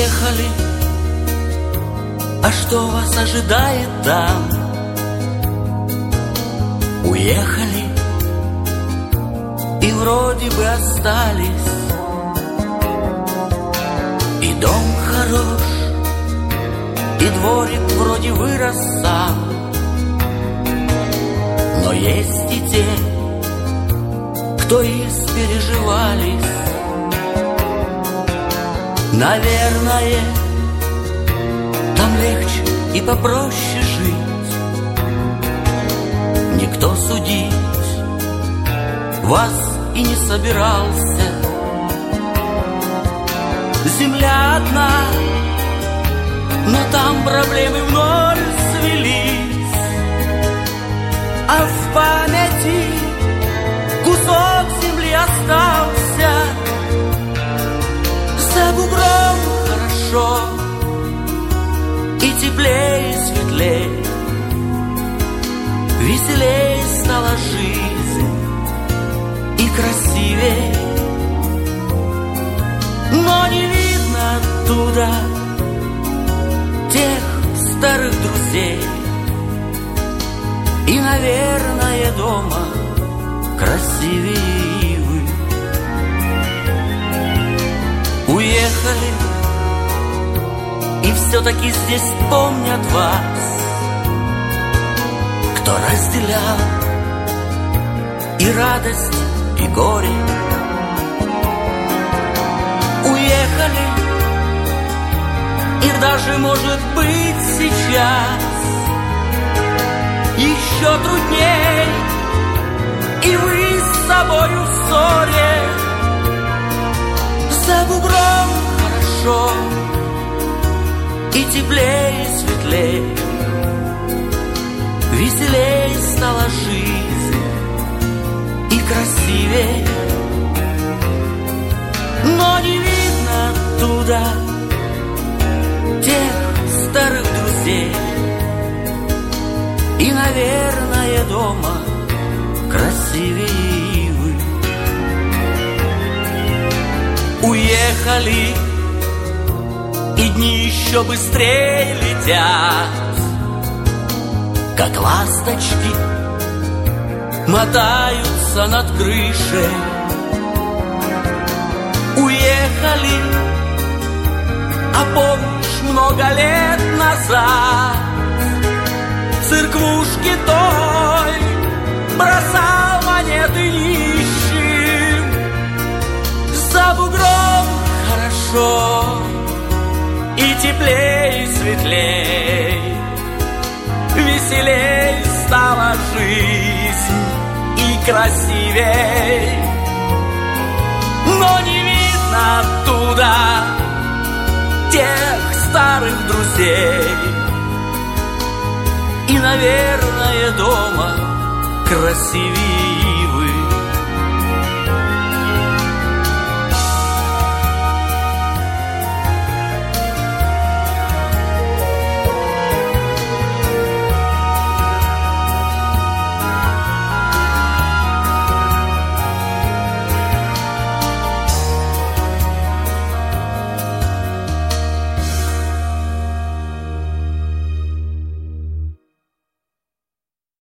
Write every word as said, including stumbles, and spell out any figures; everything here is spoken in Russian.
Уехали, а что вас ожидает там? Уехали и вроде бы остались, и дом хорош, и дворик вроде вырос сам, но есть и те, кто испереживались. Наверное, там легче и попроще жить. Никто судить вас и не собирался. Земля одна, но там проблемы в ноль свелись. А в памяти кусок земли остался. За бугром хорошо, и теплее, и светлее, веселее стала жизнь и красивее. Но не видно оттуда тех старых друзей, и, наверное, дома красивее вы. Уехали, и все-таки здесь помнят вас, кто разделял и радость, и горе. Уехали, и даже, может быть, сейчас еще трудней, и вы с собою в ссоре. За бугром хорошо, и теплее, и светлее, веселее стала жизнь и красивее. Но не видно оттуда тех старых друзей, и, наверное, дома красивее вы. Уехали, и дни еще быстрее летят, как ласточки мотаются над крышей. Уехали, а помнишь, много лет назад в церквушке той бросал монеты нищим. За бугром хорошо, и теплей, и светлей, веселей стала жизнь и красивей. Но не видно оттуда тех старых друзей, и, наверное, дома красивей